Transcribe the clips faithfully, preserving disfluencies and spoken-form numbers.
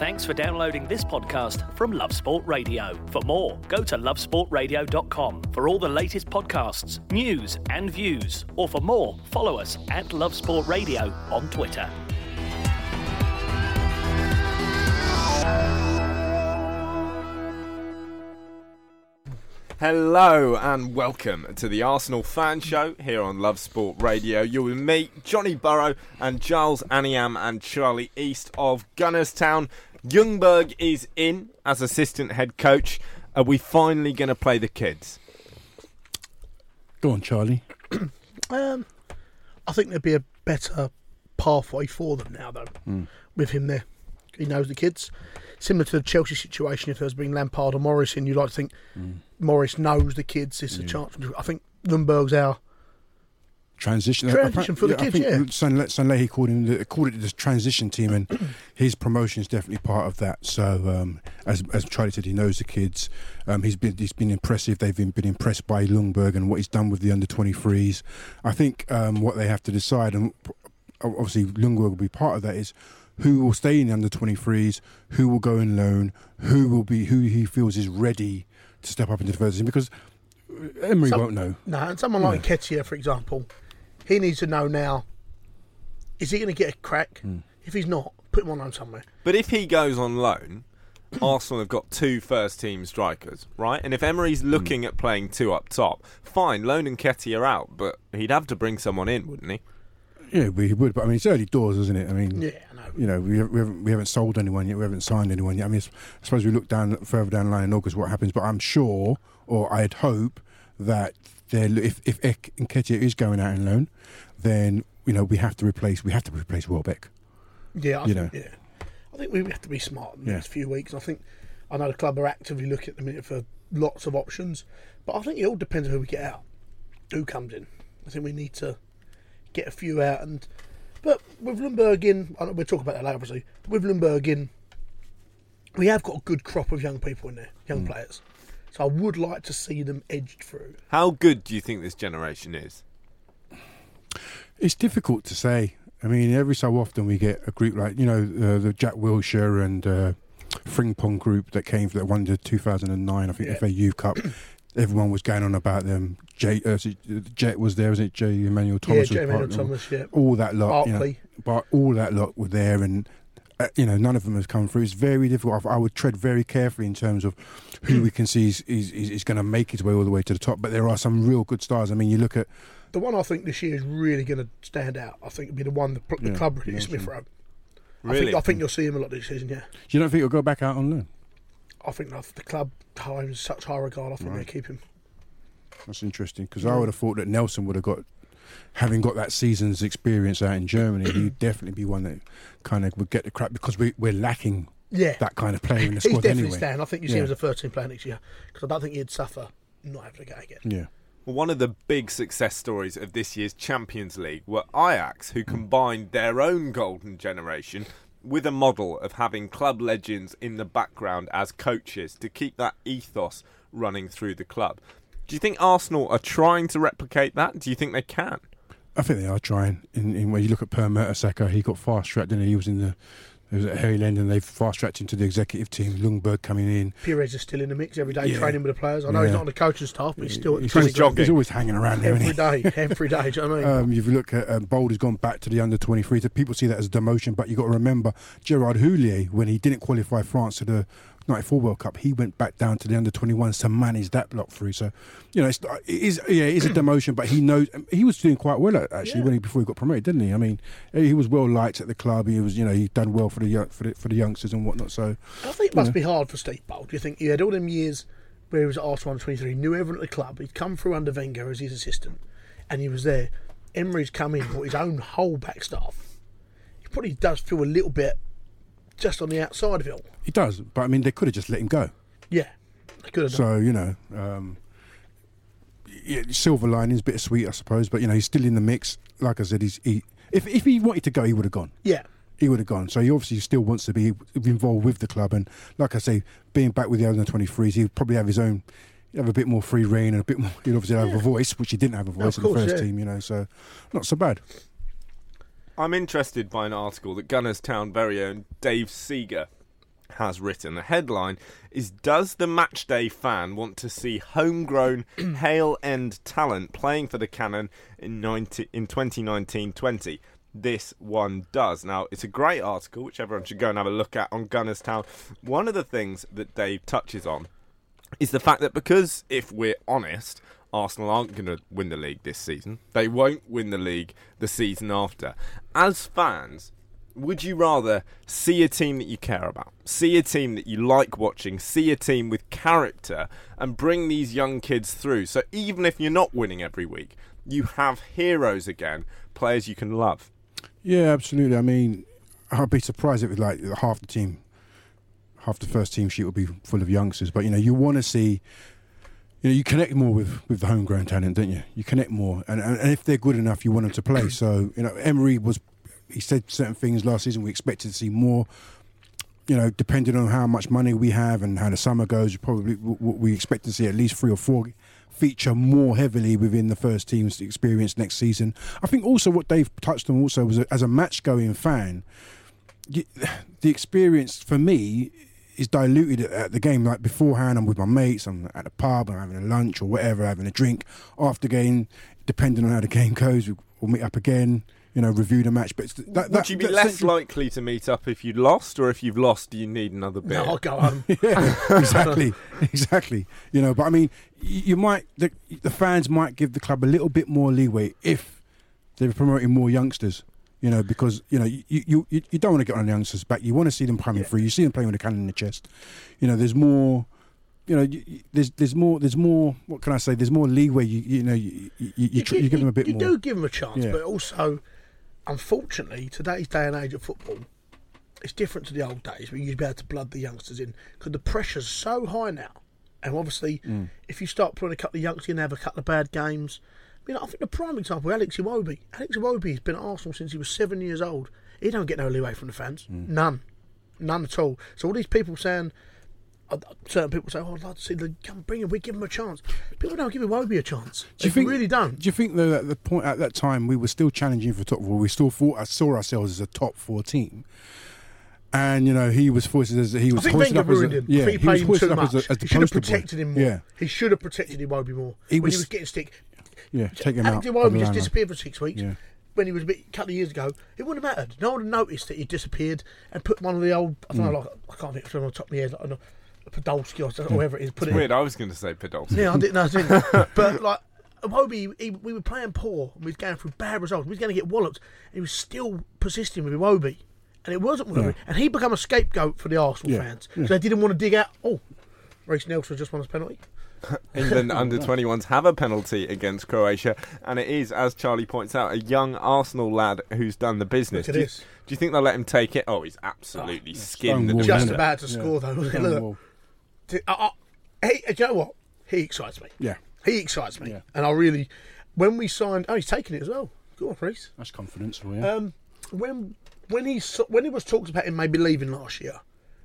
Thanks for downloading this podcast from Love Sport Radio. For more, go to love sport radio dot com for all the latest podcasts, news and views. Or for more, follow us at Love Sport Radio on Twitter. Hello and welcome to the Arsenal Fan Show here on Love Sport Radio. You're with me, Johnny Burrow, and Giles Aniam and Charlie East of Gunnerstown. Ljungberg is in as assistant head coach. Are we finally going to play the kids? Go on, Charlie. um, I think there'd be a better pathway for them now, though, mm. with him there. He knows the kids. Similar to the Chelsea situation, if there was been Lampard or Morris in, you'd like to think mm. Morris knows the kids. It's yeah. a chance. I think Ljungberg's our transition. Transition for the yeah, kids, yeah. Sanlehi called him the, called it the transition team, and his promotion is definitely part of that. So, um, as as Charlie said, he knows the kids. Um, he's been he's been impressive. They've been, been impressed by Ljungberg and what he's done with the under twenty-threes. I think um, what they have to decide, and obviously Ljungberg will be part of that, is who will stay in the under twenty-threes, who will go in loan, who will be who he feels is ready to step up into the first team, because Emery Some, won't know. No, and someone like yeah. Nketiah, for example, he needs to know now, is he going to get a crack? Mm. If he's not, put him on loan somewhere. But if he goes on loan, Arsenal have got two first-team strikers, right? And if Emery's looking mm. at playing two up top, fine, loan Nketiah out, but he'd have to bring someone in, wouldn't he? Yeah, we would, but I mean, it's early doors, isn't it? I mean, yeah, I know. You know, we haven't we haven't sold anyone yet. We haven't signed anyone yet. I mean, I suppose we look down further down the line in August what happens. But I'm sure, or I'd hope that if if Nketiah is going out in loan, then you know we have to replace we have to replace Welbeck. Yeah, I you think, know. yeah. I think we have to be smart in the yeah. next few weeks. I think I know the club are actively looking at the minute for lots of options, but I think it all depends on who we get out, who comes in. I think we need to get a few out and. But with Ljungberg in, I know we'll talk about that later obviously, but with Ljungberg in, we have got a good crop of young people in there, young mm. players. So I would like to see them edged through. How good do you think this generation is? It's difficult to say. I mean, every so often we get a group like, you know, uh, the Jack Wilshere and uh, Frimpong group that came for that won the two thousand nine, I think, yeah. F A Youth Cup. Everyone was going on about them. Jay, uh, Jet was there, was it? J. Emmanuel Thomas. Yeah, J. Emmanuel Thomas, yeah. All that lot. Barkley. You know, but all that lot were there, and uh, you know, none of them has come through. It's very difficult. I, I would tread very carefully in terms of who we can see is, is, is going to make his way all the way to the top. But there are some real good stars. I mean, you look at the one I think this year is really going to stand out. I think it'll be the one the, the yeah, club really, Smith Rowe. Really? I think, I think you'll see him a lot this season. Yeah. You don't think he'll go back out on loan? I think the club holds in such high regard. I think right. they keep him. That's interesting, because I would have thought that Nelson would have got, having got that season's experience out in Germany, he'd definitely be one that kind of would get the crap, because we, we're lacking yeah. that kind of player in the squad anyway. He's definitely anyway. Stan. I think you see yeah. him as a third-team player next year, because I don't think he'd suffer not having to go again. Yeah. Well, one of the big success stories of this year's Champions League were Ajax, who combined their own golden generation with a model of having club legends in the background as coaches to keep that ethos running through the club. Do you think Arsenal are trying to replicate that? Do you think they can? I think they are trying. In, in when you look at Per Mertesacker, he got fast tracked, didn't he? He was in the he was at Harry End, and they've fast tracked him to the executive team. Ljungberg coming in. Pires is still in the mix every day, yeah. training with the players. I know yeah. he's not on the coaching staff, but he's still he's, he's, jogging. He's always hanging around there, every day, every day. Do you know what I mean? Um, if you look at um, Bold has gone back to the under twenty-threes. People see that as a demotion, but you got to remember Gerard Houllier, when he didn't qualify France to the ninety-four World Cup, he went back down to the under twenty-ones to manage that block through. So, you know, it's, it is yeah, it is a demotion, but he knows he was doing quite well actually yeah. when he before he got promoted, didn't he? I mean, he was well liked at the club. He was, you know, he done well for the young, for the, for the youngsters and whatnot. So, I think it must know. be hard for Steve Bold. Do you think he had all them years where he was at Arsenal under twenty-three, knew everyone at the club. He'd come through under Wenger as his assistant, and he was there. Emery's come in, brought his own whole back staff. He probably does feel a little bit just on the outside of it all. He does, but I mean, they could have just let him go. Yeah, they could have done. So, you know, um, yeah, silver linings, bittersweet, I suppose, but, you know, he's still in the mix. Like I said, he's he, if, if he wanted to go, he would have gone. Yeah. He would have gone. So he obviously still wants to be involved with the club. And like I say, being back with the under twenty-threes, he'd probably have his own, have a bit more free reign and a bit more, he'd obviously have yeah. a voice, which he didn't have a voice no, in course, the first yeah. team, you know, so not so bad. I'm interested by an article that Gunnerstown very own Dave Seeger has written. The headline is, does the matchday fan want to see homegrown Hale End talent playing for the Cannon in, ninety, in twenty nineteen twenty? This one does. Now, it's a great article, which everyone should go and have a look at on Gunners Town. One of the things that Dave touches on is the fact that because, if we're honest, Arsenal aren't going to win the league this season. They won't win the league the season after. As fans, would you rather see a team that you care about, see a team that you like watching, see a team with character, and bring these young kids through? So even if you're not winning every week, you have heroes again, players you can love. Yeah, absolutely. I mean, I'd be surprised if it was like half the team, half the first team sheet would be full of youngsters. But, you know, you want to see, you know, you connect more with, with the homegrown talent, don't you? You connect more. And, and, and if they're good enough, you want them to play. So, you know, Emery was, he said certain things last season. We expected to see more. You know, depending on how much money we have and how the summer goes, probably we expect to see at least three or four feature more heavily within the first team's experience next season. I think also what Dave touched on also was, as a match-going fan, you, the experience for me is diluted at the game. Like beforehand, I'm with my mates, I'm at the pub, I'm having a lunch or whatever, having a drink. After game, depending on how the game goes, we'll meet up again. You know, review the match. But that, that, would you be less central... likely to meet up if you'd lost, or if you've lost, do you need another beer? No, I'll go home. Yeah, exactly, exactly. You know, but I mean, you, you might the, the fans might give the club a little bit more leeway if they're promoting more youngsters. You know, because you know you you, you, you don't want to get on the youngsters' back. You want to see them coming yeah. through. You see them playing with a cannon in the chest. You know, there's more. You know, you, there's there's more there's more. What can I say? There's more leeway. You you know, you you, you, you, tr- you give them a bit you more. You do give them a chance, yeah. but also, unfortunately, today's day and age of football, it's different to the old days where you'd be able to blood the youngsters in because the pressure's so high now. And obviously, mm. if you start putting a couple of youngsters in, have a couple of bad games. I mean, I think the prime example, Alex Iwobi. Alex Iwobi's been at Arsenal since he was seven years old. He don't get no leeway from the fans. Mm. None. None at all. So all these people saying, uh, certain people say, oh, I'd like to see them come bring him, we give him a chance. People don't give Iwobi a chance. Do you they think, really don't. Do you think, though, at the point at that time, we were still challenging for top four? We still thought, saw ourselves as a top four team. And, you know, he was foisted as he was I think hoisted up as a, him. yeah, he, he was hoisted too up much. as, a, as the He should have poster protected boy. him more. Yeah. He should have protected Iwobi more. He when was, he was getting stick. Yeah, take him Alex out. Iwobi just disappeared for six weeks. Yeah. When he was a, bit, a couple of years ago, it wouldn't have mattered. No one would have noticed that he disappeared and put one of the old, I don't mm. know, like, I can't think of it on the top of my head, like, Podolski or yeah. whatever it is. Put it Weird, in. I was going to say Podolski. Yeah, I didn't know. I didn't. But, like, Iwobi, he, we were playing poor and we was going through bad results. We was going to get walloped. And he was still persisting with Iwobi. And it wasn't Iwobi. Yeah. And he became a scapegoat for the Arsenal yeah. fans. Yeah. So they didn't want to dig out, oh, Reece Nelson just won his penalty. England under twenty-ones have a penalty against Croatia, and it is, as Charlie points out, a young Arsenal lad who's done the business. Look at do, you, this. do you think they'll let him take it? Oh, he's absolutely oh, skinned the just defender. about to score, yeah. though. Look, uh, uh, hey, do you know what? He excites me. Yeah. He excites me. Yeah. And I really, when we signed, oh, he's taking it as well. Go on, Reece. That's confidence for you. Um, when when he when it was talked about him maybe leaving last year,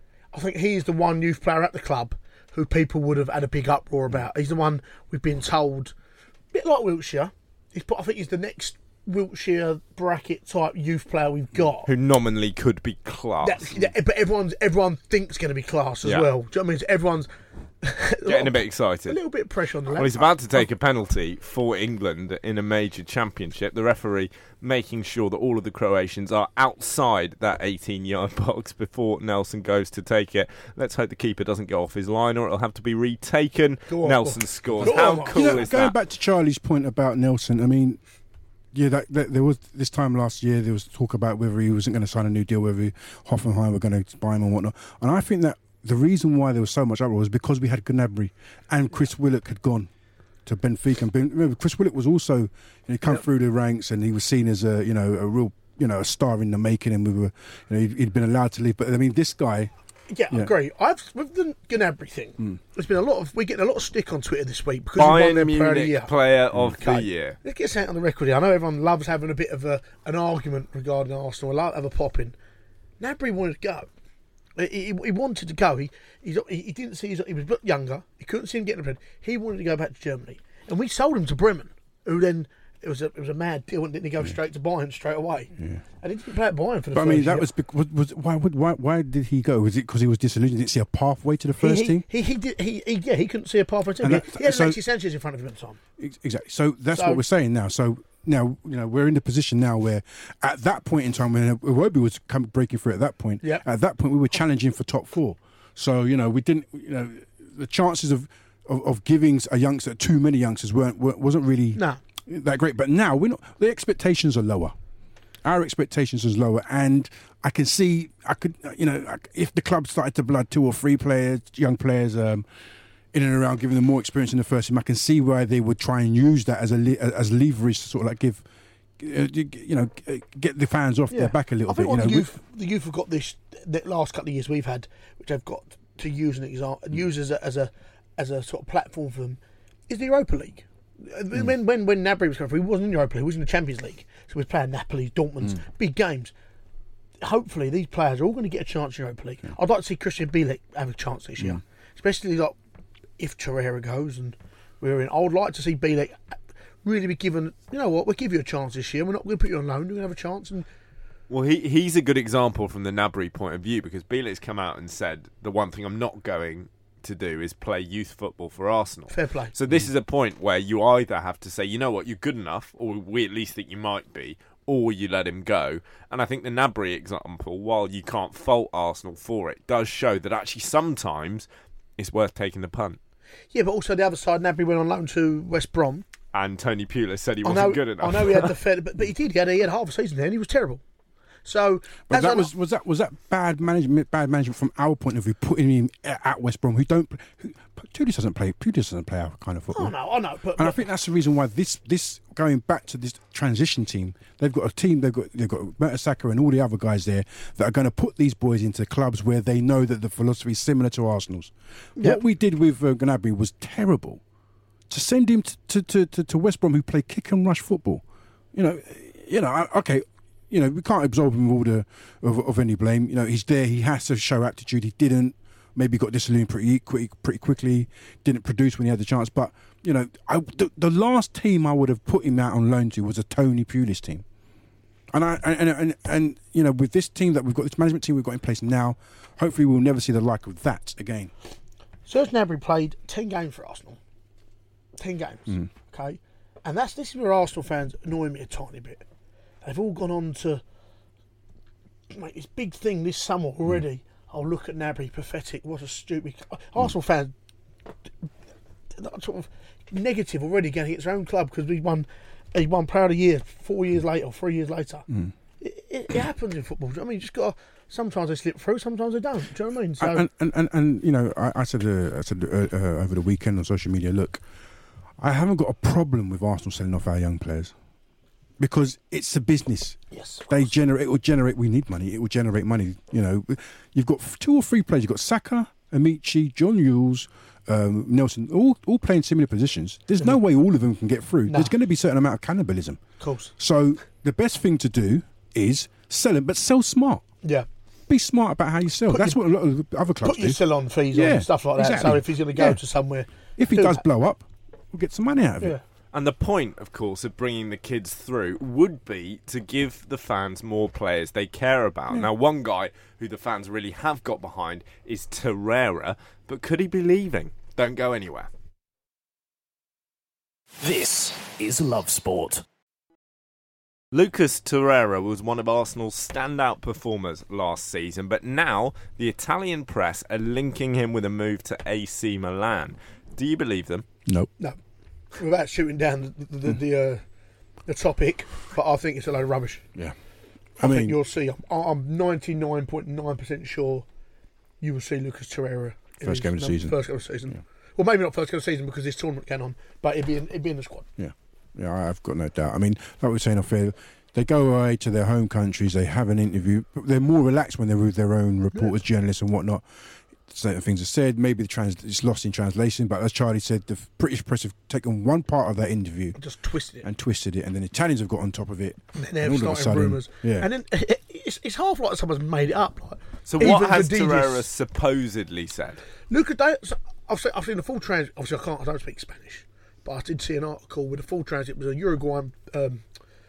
I think he's the one youth player at the club who people would have had a big uproar about. He's the one we've been told, a bit like Wiltshire. He's, I think he's the next Wiltshire bracket type youth player we've got, who nominally could be class. That, that, but everyone's everyone thinks going to be class as yeah. well. Do you know what I mean? So everyone's getting a bit excited. A little bit of pressure on the left. Well, he's about to take a penalty for England in a major championship. The referee making sure that all of the Croatians are outside that eighteen-yard box before Nelson goes to take it. Let's hope the keeper doesn't go off his line, or it'll have to be retaken. On, Nelson scores. Go How on, cool you know, is going that? Going back to Charlie's point about Nelson, I mean, yeah, that, that, there was this time last year. There was talk about whether he wasn't going to sign a new deal, whether Hoffenheim were going to buy him and whatnot. And I think that the reason why there was so much uproar was because we had Gnabry and Chris Willock had gone to Benfica. And ben, remember, Chris Willock was also, you know, he come yep. through the ranks and he was seen as a, you know, a real, you know, a star in the making. And we were, you know, he'd, he'd been allowed to leave. But I mean, this guy. Yeah, yeah. I agree. I've with the Gnabry thing. Mm. There's been a lot of we're getting a lot of stick on Twitter this week because Bayern we won their Munich player of the year. Player of okay. the year. Let's get out on the record here. I know everyone loves having a bit of a, an argument regarding Arsenal. I love to have a pop in. Gnabry wanted to go. He, he, he wanted to go. He he, he didn't see his, he was a bit younger. He couldn't see him getting a pen. He wanted to go back to Germany, and we sold him to Bremen, who then It was a it was a mad deal, and didn't he go Yeah. straight to Bayern straight away? Yeah. And he didn't play at Bayern for the But I first mean, that year. was, bec- was, was why, would, why why did he go? Was it because he was disillusioned? Didn't see a pathway to the first he, he, team? He he did he, he yeah he couldn't see a pathway to And him. that- He, he had so- Alexis Sanchez in front of him at the time. Ex- Exactly. So that's So- what we're saying now. So now, you know, we're in the position now where, at that point in time, when Iwobi was come breaking through, at that point, Yep. at that point, we were challenging for top four. So you know, we didn't. You know, the chances of of, of giving a youngster too many youngsters weren't, weren't wasn't really No. that great. But now we're not. The expectations are lower. Our expectations is lower, and I can see. I could, you know, if the club started to blood two or three players, young players. Um, in and around, giving them more experience in the first team, I can see why they would try and use that as a le- as leverage to sort of like give, uh, you know, get the fans off their back a little I think bit. You what know, the with- youth, the youth have got this. The last couple of years we've had, which they've got to use an example, use as a, as a as a sort of platform for them, is the Europa League. Mm. When when when Gnabry was coming through, he wasn't in Europa League, he was in the Champions League. So he was playing Napoli, Dortmund, Mm. big games. Hopefully, these players are all going to get a chance in Europa League. I'd like to see Christian Bielik have a chance this year, Mm. especially like if Torreira goes and we're in. I would like to see Bielik really be given. You know what? We'll give you a chance this year. We're not going to put you on loan. We're going to have a chance. And Well, he he's a good example from the Gnabry point of view, because Bielik's come out and said the one thing I'm not going to do is play youth football for Arsenal. fair play. So this is a point where you either have to say, you know what, you're good enough, or we at least think you might be, or you let him go. And I think the Gnabry example, while you can't fault Arsenal for it, does show that actually sometimes it's worth taking the punt. Yeah, but also the other side, Gnabry went on loan to West Brom. And Tony Pulis said he I wasn't know, good enough. I know he had the fair, but, but he did. He had, he had half a season there, and he was terrible. So But as that an- was was that was that bad management? Bad management from our point of view, putting him at at West Brom, who don't. Who, Pulis doesn't play. Pulis doesn't play our kind of football. Oh no, I know, but, And I but think that's the reason why this this going back to this transition team, they've got a team. They've got they've got Mertesacker and all the other guys there that are going to put these boys into clubs where they know that the philosophy is similar to Arsenal's. Yep. What we did with uh, Gnabry was terrible. To send him to to, to to West Brom, who play kick and rush football, you know, you know, I- okay. You know, we can't absolve him of all the of, of any blame. You know, he's there. He has to show aptitude. He didn't. Maybe got disillusioned pretty quick, pretty quickly. Didn't produce when he had the chance. But you know, I, the, the last team I would have put him out on loan to was a Tony Pulis team. And I and, and and and you know, with this team that we've got, this management team we've got in place now, hopefully we'll never see the like of that again. Serge Gnabry played ten games for Arsenal. Ten games, Mm. okay, and that's this is where Arsenal fans annoy me a tiny bit. They've all gone on to make this big thing this summer already. Oh, look at Gnabry, pathetic. What a stupid. Arsenal fans, that sort of negative already getting its own club because we won. He won Player of the Year four years later, or three years later. Mm. It, it, it happens in football. Do you know what I mean, you just got. Sometimes they slip through, sometimes they don't. Do you know what I mean? So And, and, and, and you know, I, I said, uh, I said uh, uh, over the weekend on social media, look, I haven't got a problem with Arsenal selling off our young players because it's a business. yes, of They course. generate. It will generate. We need money. It will generate money. You know, you've got two or three players. You've got Saka, Amici, John Hughes, um, Nelson, all all playing similar positions. There's no way all of them can get through. No. There's going to be a certain amount of cannibalism. Of course. So the best thing to do is sell them, but sell smart. Yeah. Be smart about how you sell. Put That's your- what a lot of the other clubs Put your do. sell-on fees on Yeah, and stuff like that. exactly. So if he's going to go Yeah. to somewhere, If he do does that. blow up, we'll get some money out of it. Yeah. And the point, of course, of bringing the kids through would be to give the fans more players they care about. Now, one guy who the fans really have got behind is Torreira, but could he be leaving? Don't go anywhere. This is Love Sport. Lucas Torreira was one of Arsenal's standout performers last season, but now the Italian press are linking him with a move to A C Milan. Do you believe them? Nope. No, without shooting down the the, the, uh, the topic, but I think it's a load of rubbish. Yeah. I, I mean, think you'll see. I'm, I'm ninety-nine point nine percent sure you will see Lucas Torreira in First his game of the num- season. First game of the season. Yeah. Well, maybe not first game of the season because this tournament can on, but it'd be in, it'd be in the squad. Yeah, yeah, I've got no doubt. I mean, like we were saying off air, they go away to their home countries, they have an interview, but they're more relaxed when they're with their own reporters, journalists and whatnot. Certain things are said, maybe the trans- it's lost in translation, but as Charlie said, the British press have taken one part of that interview I just twisted it, and twisted it, and then the Italians have got on top of it. and then and they're all of a starting sudden- rumours. yeah. And then it's, it's half like someone's made it up. Like, So even what has Vadidis- Torreira supposedly said? Lucas, I've seen, I've seen the full trans. Obviously, I can't. I don't speak Spanish, but I did see an article with a full translation. It was a Uruguayan um,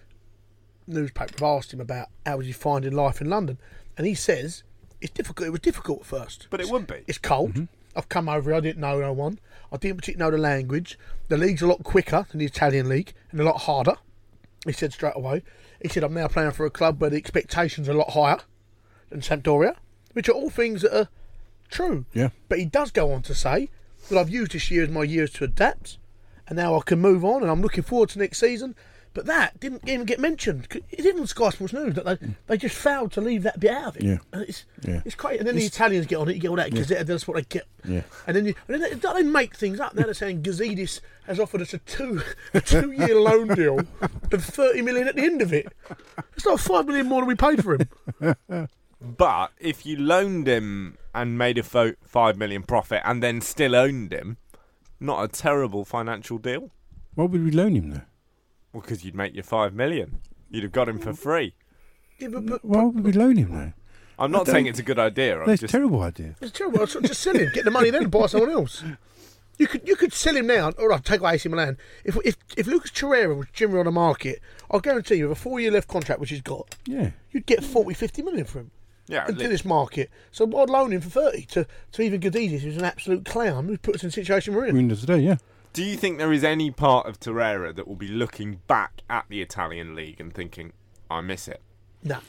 newspaper asked him about how was he finding life in London, and he says it's difficult. It was difficult at first, But it would be. It's cold. Mm-hmm. I've come over here. I didn't know no one. I didn't particularly know the language. The league's a lot quicker than the Italian league and a lot harder. He said straight away. He said, I'm now playing for a club where the expectations are a lot higher than Sampdoria, which are all things that are true. Yeah. But he does go on to say, well, I've used this year as my years to adapt, and now I can move on, and I'm looking forward to next season. But that didn't even get mentioned. It didn't on Sky Sports News that they, mm. they just failed to leave that bit out of it. Yeah. And it's yeah. it's great. And then it's, the Italians get on it. You get all that Gazzetta. Yeah. That's what they get. Yeah. And then you and then they, they make things up. Now they're saying Gazidis has offered us a two a two year loan deal of thirty million at the end of it. It's not five million more than we paid for him. But if you loaned him and made a fo- five million profit and then still owned him, not a terrible financial deal. Why would we loan him though? Well, because you'd make your five million. You'd have got him for free. Yeah, but, but, Why would we loan him though? I'm not saying it's a good idea. I'm That's just... a terrible idea. It's terrible. Just sell him. Get the money then and buy someone else. You could you could sell him now. All right, take away A C Milan. If if if Lucas Torreira was generally on the market, I'll guarantee you, with a four year left contract, which he's got, yeah, you'd get forty, fifty million for him. Yeah, into li- this market. So I'd loan him for thirty to, to even Gadidis, who's an absolute clown, who put us in the situation we're in. We're in today, yeah. Do you think there is any part of Torreira that will be looking back at the Italian league and thinking, I miss it? No.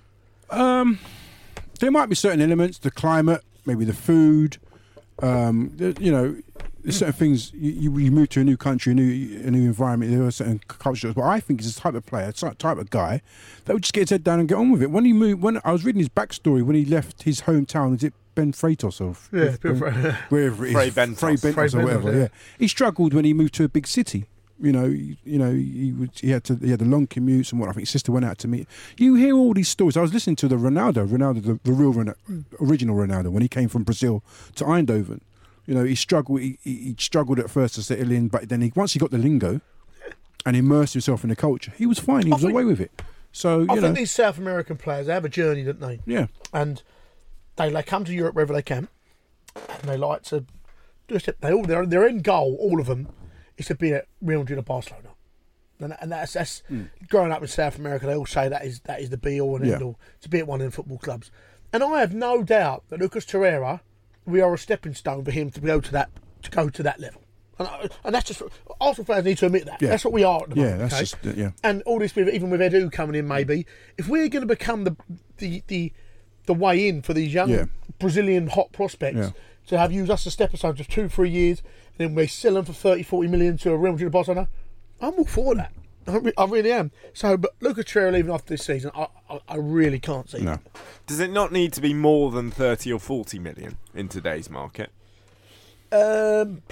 Um, there might be certain elements, the climate, maybe the food. Um, there, you know, there's certain things. You, you, you move to a new country, a new a new environment. There are certain cultures. But I think he's a type of player, type type of guy that would just get his head down and get on with it. When he moved, when I was reading his backstory, when he left his hometown, is it Ben Freitas or yeah, ben, ben, wherever it is, Frei Bentos, Frei Bentos Frei or whatever. Bentos, yeah. yeah, he struggled when he moved to a big city. You know, you, you know, he would, he had to he had the long commutes and what. I think his sister went out to meet. You hear all these stories. I was listening to the Ronaldo, Ronaldo, the, the real Ronaldo, original Ronaldo, when he came from Brazil to Eindhoven. You know, he struggled. He, he, he struggled at first to settle in, but then he, once he got the lingo and immersed himself in the culture, he was fine. He was think, away with it. So you I know, think these South American players, they have a journey, don't they? Yeah, and they they come to Europe wherever they can, and they like to do a step. They all their their end goal, all of them, is to be at Real Madrid or Barcelona. And, and that's that's mm. growing up in South America. They all say that is that is the be all and yeah. end all to be at one of the football clubs. And I have no doubt that Lucas Torreira, we are a stepping stone for him to go to that to go to that level. And, I, and that's just Arsenal fans need to admit that. Yeah. That's what we are at the yeah, moment. that's okay? just yeah. And all this, with, even with Edu coming in, maybe if we're going to become the the the the way in for these young yeah. Brazilian hot prospects yeah. to have used us as stepping stones of two, three years, and then we sell them for thirty, forty million to a Real Madrid or Barcelona, I'm all for that. I, re- I really am. So, but Lucas Torreira leaving after this season, I, I, I really can't see. No. It. Does it not need to be more than thirty or forty million in today's market? Um,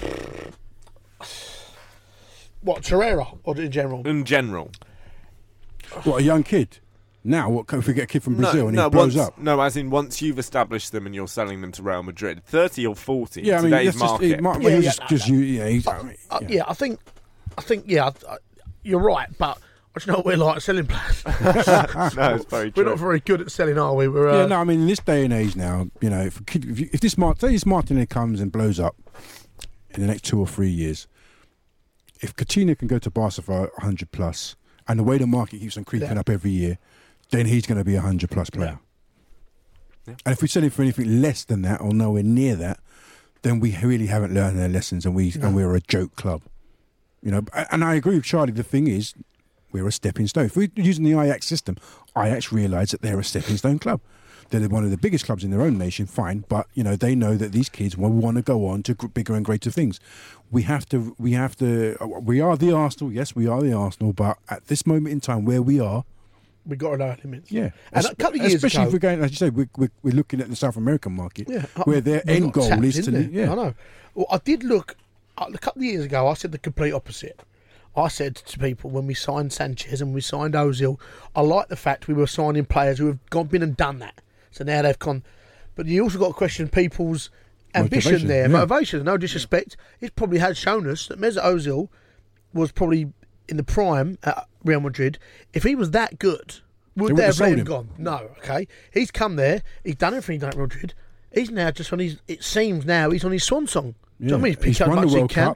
what, Torreira or in general? In general. What, a young kid? Now, what if we get a kid from Brazil no, and no, he blows once, up? No, as in once you've established them and you're selling them to Real Madrid, thirty or forty Yeah, I in mean, today's that's just, market. he might, Yeah, he was yeah, just no, because no. you, yeah, he's, Uh, I mean, uh, yeah. yeah, I think, I think, yeah, I, I, you're right, but I just know what we're like at selling players. No, it's very true. We're not very good at selling, are we? We're, uh, Yeah, no, I mean, in this day and age now, you know, if, a kid, if, you, if this Mart- say this Martinelli comes and blows up in the next two or three years, if Coutinho can go to Barca for one hundred plus, and the way the market keeps on creeping Yeah. up every year, then he's going to be a one hundred plus player. Yeah. And if we sell him for anything less than that or nowhere near that, then we really haven't learned their lessons, and we No. and we're a joke club. You know, and I agree with Charlie. The thing is, we're a stepping stone. If we're using the Ajax system, Ajax realise that they're a stepping stone club. They're one of the biggest clubs in their own nation, fine, but you know they know that these kids will want to go on to bigger and greater things. We have to, we have to, we are the Arsenal. Yes, we are the Arsenal, but at this moment in time, where we are, we got to know our limits. yeah, And a couple of years especially ago, if we're going, as you say, we're, we're, we're looking at the South American market, yeah, where their we're end not goal tapped is in to, there. yeah, I know. Well, I did look a couple of years ago. I said the complete opposite. I said to people when we signed Sanchez and we signed Ozil, I like the fact we were signing players who have gone been and done that. So now they've gone, but you also got to question people's ambition Motivation, there, yeah. motivation. No disrespect, it probably has shown us that Mesut Ozil was probably in the prime at Real Madrid. If he was that good, would They they wouldn't have let have him sold gone? No. Okay, he's come there, he's done everything he's done at Real Madrid. He's now just on his. It seems now he's on his swan song. Do you know what I mean? He's He's picked up won as the much as he World can. Cup.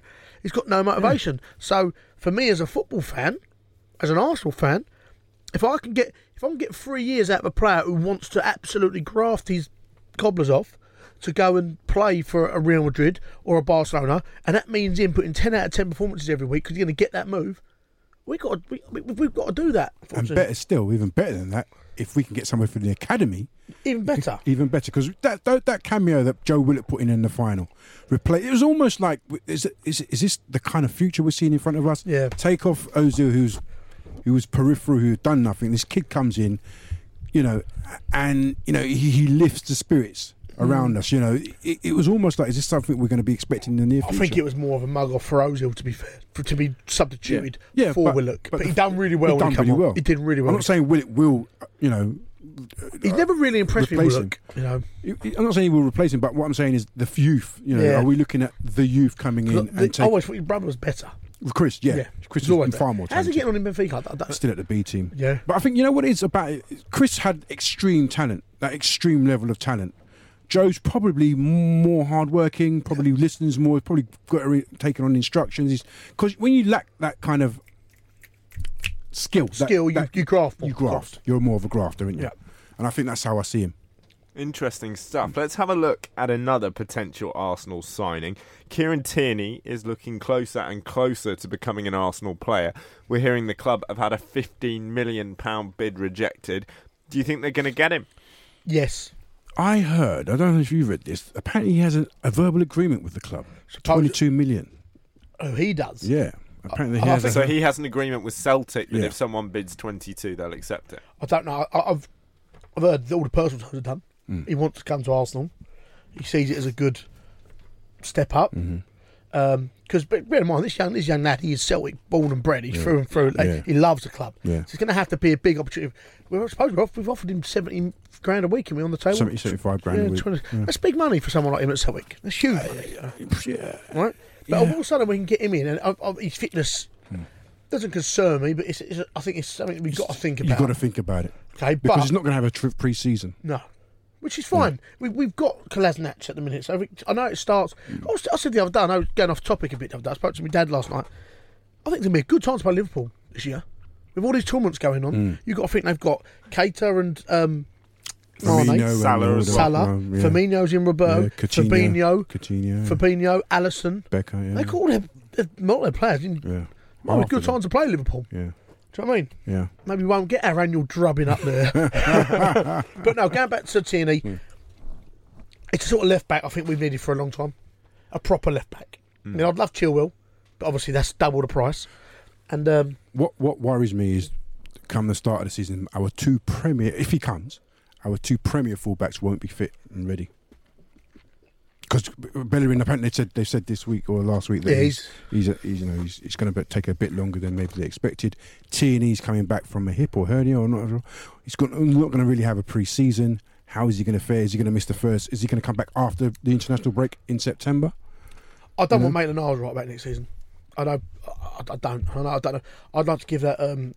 He's got no motivation. Yeah. So for me as a football fan, as an Arsenal fan, if I can get if I can get three years out of a player who wants to absolutely graft his cobblers off to go and play for a Real Madrid or a Barcelona, and that means him putting ten out of ten performances every week because he's going to get that move, we got we, we, we've got to do that. And better still, even better than that, if we can get somewhere from the academy, even better, even better. Because that, that that cameo that Joe Willett put in in the final, replay it was almost like is it, is is this the kind of future we're seeing in front of us? Yeah. Take off Ozil, who's who was peripheral, who had done nothing. This kid comes in, you know, and you know he, he lifts the spirits around mm. us. You know, it, it was almost like, is this something we're going to be expecting in the near future? I think it was more of a mug off for Ozil, to be fair, for, to be substituted yeah. Yeah, for but, Willock. But, but he done really well. He done when he really come well. On. He did really well. I'm not saying Willock will, you know. He's uh, never really impressed me with Willock. You know, I'm not saying he will replace him, but what I'm saying is the youth. You know, yeah. are we looking at the youth coming in? The, and I take, always thought his brother was better. Chris, yeah, yeah. Chris has been far more talented. How's he getting on in Benfica? I don't, Still at the B team. Yeah, but I think you know what it is about it. Chris had extreme talent, that extreme level of talent. Joe's probably more hardworking, probably yeah. listens more, probably got taken on instructions. Because when you lack that kind of skill, skill, that, you, that, you graft. You graft. graft. You're more of a grafter, aren't you? Yeah. And I think that's how I see him. Interesting stuff. Let's have a look at another potential Arsenal signing. Kieran Tierney is looking closer and closer to becoming an Arsenal player. We're hearing the club have had a fifteen million pounds bid rejected. Do you think they're going to get him? Yes. I heard, I don't know if you've read this, apparently he has a, a verbal agreement with the club. Suppose twenty-two million. Oh, he does? Yeah. Apparently he oh, has a, so he has an agreement with Celtic that yeah. if someone bids twenty-two, they'll accept it. I don't know. I, I've I've heard all the personal times are done. Mm. He wants to come to Arsenal. He sees it as a good step up. Because mm-hmm. um, bear in mind, this young this young lad, he is Celtic born and bred. He's yeah. through and through. Like, yeah. He loves the club. Yeah. So it's going to have to be a big opportunity. We're, I suppose we're off, we've offered him seventy grand a week, and we on the table. seventy, seventy-five grand yeah, a week. twenty Yeah. That's big money for someone like him at Celtic. That's huge. Uh, yeah. Right? But yeah. all of a sudden we can get him in, and uh, uh, his fitness hmm. doesn't concern me, but it's, it's, I think it's something we've got to think about. You've got to think about it. Okay, because but, he's not going to have a trip pre-season. No. Which is fine. Yeah. We, we've got Kolasinac at the minute, so we, I know it starts. Mm. I, was, I said the other day, I know going off topic a bit the other day, I spoke to my dad last night. I think it's going to be a good time to play Liverpool this year. With all these tournaments going on, mm. you've got to think they've got Keita and um, Firmino, Salah, Salah, well, yeah. Firmino's in Roberto, yeah, Coutinho, Fabinho, Coutinho, Fabinho, Alisson. Becker, yeah. They've got all their, their, their players. Yeah. Might be a good time to play Liverpool. Yeah. Do you know what I mean? Yeah. Maybe we won't get our annual drubbing up there. But no, going back to Tierney, mm. it's a sort of left back I think we've needed for a long time. A proper left back. Mm. I mean, I'd love Chilwell, but obviously that's double the price. And um, what what worries me is, come the start of the season, our two premier, if he comes, our two premier fullbacks won't be fit and ready. Because Bellerin, apparently they said they said this week or last week that yeah, he's he's, he's, he's you know he's, it's going to take a bit longer than maybe they expected. Tierney's coming back from a hip or hernia or not. He's got, not going to really have a pre-season. How is he going to fare? Is he going to miss the first? Is he going to come back after the international break in September? I don't you want Maitland-Niles right back next season. I don't. I, I don't. I, know, I don't know. I'd like to give that. Um,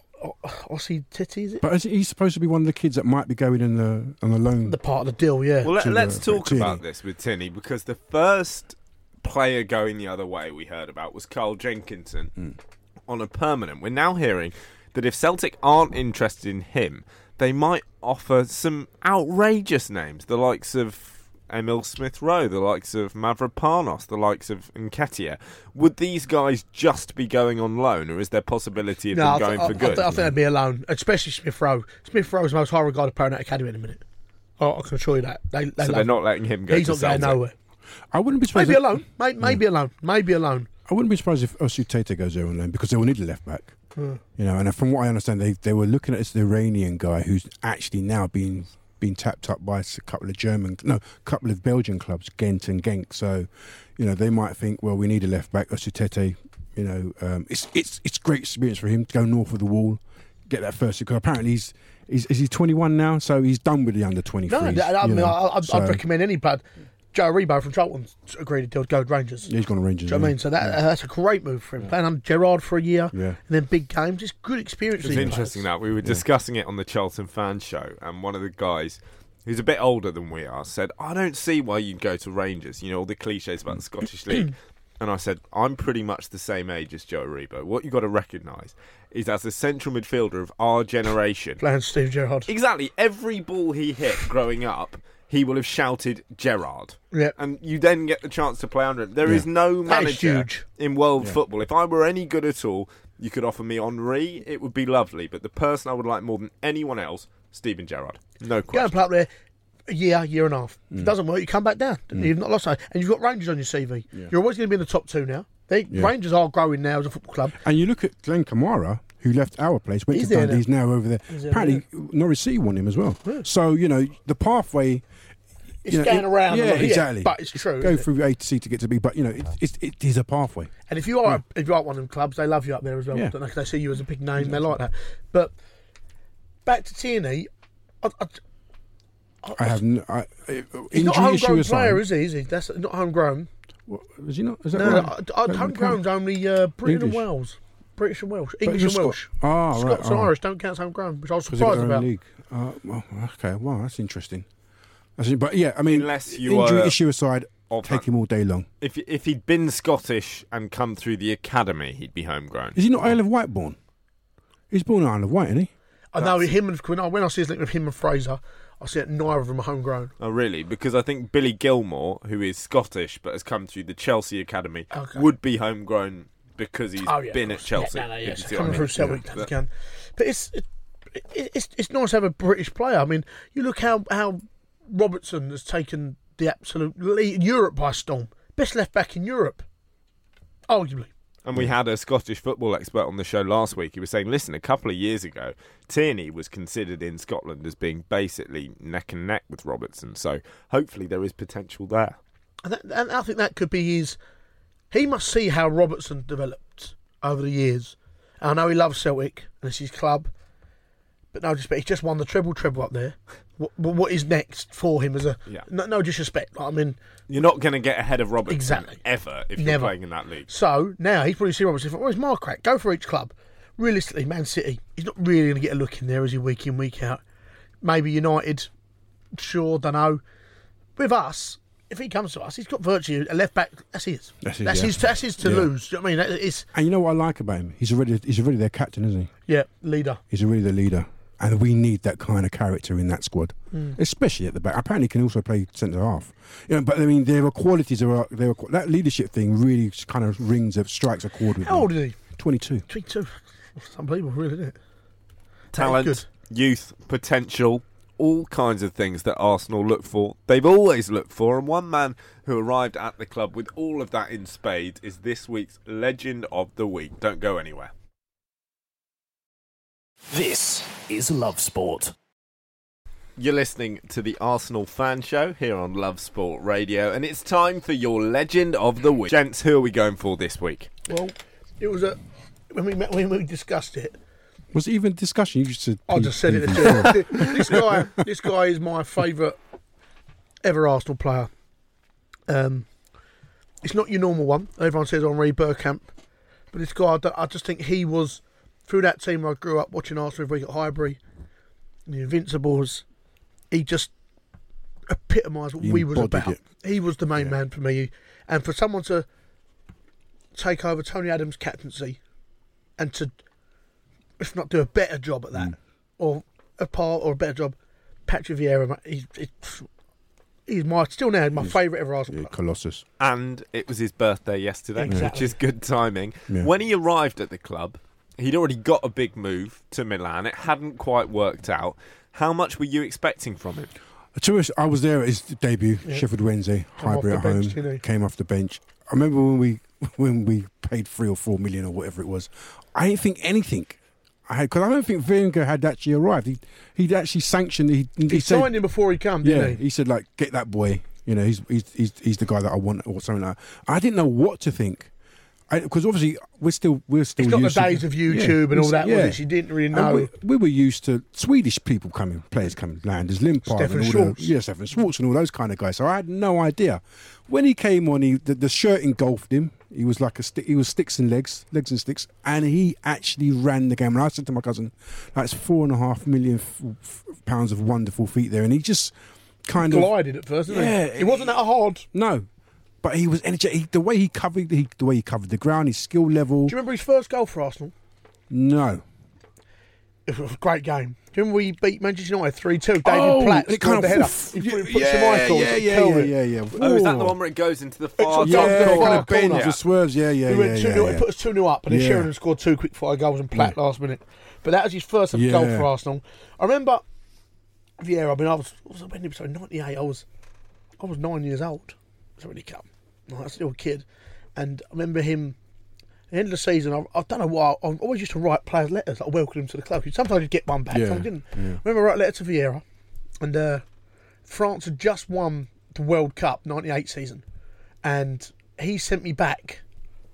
Ossie Titty, is it? But is he supposed to be one of the kids that might be going in the on the loan? The part of the deal, yeah. Well, let, let's the, talk about this with Tierney, because the first player going the other way we heard about was Carl Jenkinson mm. on a permanent. We're now hearing that if Celtic aren't interested in him, they might offer some outrageous names, the likes of Emil Smith-Rowe, the likes of Mavropanos, the likes of Nketiah. Would these guys just be going on loan, or is there possibility of no, them I going th- for I, good? I, th- I think they'd be a loan, especially Smith-Rowe. Smith-Rowe's the most high-regarded player in that academy in a minute. Oh, I can assure you that. They, they so they're not letting him go He's to not Celtic? going nowhere. I wouldn't be surprised. Maybe if, a loan. Maybe, maybe yeah. a loan. Maybe a loan. I wouldn't be surprised if Ossie Tete goes there on loan, because they will need a left-back. Hmm. You know, and from what I understand, they they were looking at this Iranian guy who's actually now being... been tapped up by a couple of German, no, a couple of Belgian clubs, Ghent and Genk. So, you know, they might think, well, we need a left back. Ossie Tete, you know, um, it's it's it's great experience for him to go north of the wall, get that first. Because apparently he's, he's is he twenty-one now, so he's done with the under twenty-threes. No, I, I mean, know, I, I'd, so. I'd recommend any player. Joe Rebo from Charlton agreed to deal to go to Rangers. Yeah, he's gone to Rangers. Do you know what I mean? So that yeah. uh, that's a great move for him. Yeah. Playing under Gerrard for a year, yeah. and then big games, just good experience. It's interesting players. That we were discussing yeah. it on the Charlton Fan Show, and one of the guys, who's a bit older than we are, said, I don't see why you'd go to Rangers. You know, all the cliches about the Scottish League. and I said, I'm pretty much the same age as Joe Aribo. What you've got to recognise is, as a central midfielder of our generation... Playing Steve Gerrard. Exactly. Every ball he hit growing up, he will have shouted Gerrard. Yep. And you then get the chance to play under him. There Yeah. is no That is manager huge. in world Yeah. football. If I were any good at all, you could offer me Henri, it would be lovely. But the person I would like more than anyone else, Steven Gerrard. No Go and question. play up there a year, year and a half. If it doesn't work, you come back down. You've not lost. And you've got Rangers on your C V. Yeah. You're always going to be in the top two now. They Yeah. Rangers are growing now as a football club. And you look at Glenn Kamara, who left our place, went He's to there Dundee, he's now over there. He's there Apparently, Norwich City want him as well. Yeah. So, you know, the pathway... It's you know, going it- around. Yeah, a lot, exactly. But it's true. Go isn't it? through A to C to get to B, but, you know, it, it, it is a pathway. And if you are if you are one of them clubs, they love you up there as well. Yeah. Don't they? 'Cause they see you as a big name. They like that. But back to Tierney, I, I, I have... N- I, he's injury not a homegrown issue aside... player, is he? Is he? That's not homegrown. What, is he not? Is that No, right? no, I, I, Don't homegrown's count. only uh, Britain English. and Wales. British and Welsh. But English you're and Scot- Welsh. Ah, right. Scots and oh. Irish don't count as homegrown, which I was Because they've got surprised their own about. league. Uh, well, okay, well, that's interesting. That's in- but yeah, I mean, Unless you injury were issue aside, of take that- him all day long. If if he'd been Scottish and come through the academy, he'd be homegrown. Is he not Isle of Wight born? He's born in Isle of Wight, isn't he? I know him and when I, when I see his link with him and Fraser, I see that neither of them are homegrown. Oh, really? Because I think Billy Gilmore, who is Scottish but has come through the Chelsea academy, Okay. would be homegrown because he's Oh, yeah, been of at course. Chelsea. Yeah, no, no, if yes. you see what I Coming mean. through Celtic, Yeah. that can. But it's it, it, it's it's nice to have a British player. I mean, you look how how Robertson has taken the absolute lead, Europe by storm. Best left back in Europe, arguably. And we had a Scottish football expert on the show last week. He was saying, listen, a couple of years ago, Tierney was considered in Scotland as being basically neck and neck with Robertson. So hopefully there is potential there. And, that, and I think that could be his. He must see how Robertson developed over the years. And I know he loves Celtic and it's his club, but no disrespect, he's just won the treble treble up there. What, what is next for him as a Yeah. no, no disrespect? I mean, You're not going to get ahead of Robertson Exactly. ever if Never. you're playing in that league. so now he's probably seen Robertson. Think, where's my crack? Go for each club. Realistically, Man City, he's not really going to get a look in there, is he? Week in, week out. Maybe United, sure, don't know. With us, if he comes to us, he's got virtually a left back. That's his. That's his, That's yeah. his. That's his to Yeah. lose. Do you know what I mean? That- It's And you know what I like about him? He's already he's already their captain, isn't he? yeah, leader. He's already the leader. And we need that kind of character in that squad, Hmm. especially at the back. Apparently, he can also play centre half. You know, but I mean, there are qualities. There are, there are that leadership thing really kind of rings of strikes a chord with How me. old is he? twenty-two. twenty-two. It's unbelievable, really, isn't it? Talent, Good. youth, potential, all kinds of things that Arsenal look for. They've always looked for, and one man who arrived at the club with all of that in spades is this week's Legend of the Week. Don't go anywhere. This is Love Sport. You're listening to the Arsenal Fan Show here on Love Sport Radio, and it's time for your Legend of the Week. Gents, who are we going for this week? Well, it was a when we met, when we discussed it. Was it even discussion? You just said. I just said it. This guy, this guy is my favourite ever Arsenal player. Um, it's not your normal one. Everyone says Henri Bergkamp, but this guy, I don't- I just think he was through that team. I grew up watching Arsenal every week at Highbury, the Invincibles. He just epitomised what He we was embodied about. it. He was the main Yeah. man for me, and for someone to take over Tony Adams' captaincy and to, if not do a better job at that, Mm. or a part or a better job, Patrick Vieira, mate, he's, he's, he's my still now my favourite ever Arsenal Yeah, player. Colossus. And it was his birthday yesterday, Exactly. which is good timing. Yeah. When he arrived at the club, he'd already got a big move to Milan. It hadn't quite worked out. How much were you expecting from him? To us, I was there at his debut, Yeah. Sheffield Wednesday, Come off Highbury the at bench, home. didn't he? Came off the bench. I remember when we when we paid three or four million or whatever it was. I didn't think anything. I had because I don't think Wenger had actually arrived. He he'd actually sanctioned. He, he, He said, signed him before he came, yeah, didn't he? he said like get that boy. You know, he's he's he's, he's the guy that I want or something like that. I didn't know what to think. Because obviously we're still we're still It's got the used to- days of YouTube Yeah, and all that. yeah. Was it? She didn't really And know. we, we were used to Swedish people coming, players coming, Landers, Limpard, Stefan and all Schwarz. the, yeah, Stefan Schwarz and all those kind of guys. So I had no idea. When he came on, he the, the shirt engulfed him. He was like a stick. He was sticks and legs, legs and sticks, and he actually ran the game. And I said to my cousin, "That's four and a half million f- f- pounds of wonderful feet there," and he just kind of glided at first, didn't Yeah, he? It wasn't that hard. no. but he was energetic. The way he covered, he, the way he covered the ground, his skill level. Do you remember his first goal for Arsenal? No. It was a great game. Do you remember we beat Manchester United three two? David Oh, Platt it scored kind the of- header. oof. He put, he Yeah, put some yeah, icons yeah, and yeah, curled yeah, it. yeah, yeah. Oh, is that the Ooh. one where it goes into the far Yeah, top Yeah, corner? kind of bends corner. and swerves. Yeah, yeah, He yeah, went two yeah, nil. yeah. He put us two nil up, and then Yeah. Sheringham scored two quick fire goals and Platt last minute. But that was his first ever goal Yeah. for Arsenal. I remember Vieira. I mean, I was, I was when he was ninety-eight. I was, I was nine years old. So when he come, I was still a kid, and I remember him. At the end of the season, I, I don't know why. I always used to write players letters. I welcome him to the club. Sometimes you get one back. Yeah, Sometimes I didn't. yeah. I remember I wrote a letter to Vieira, and uh, France had just won the World Cup ninety-eight season, and he sent me back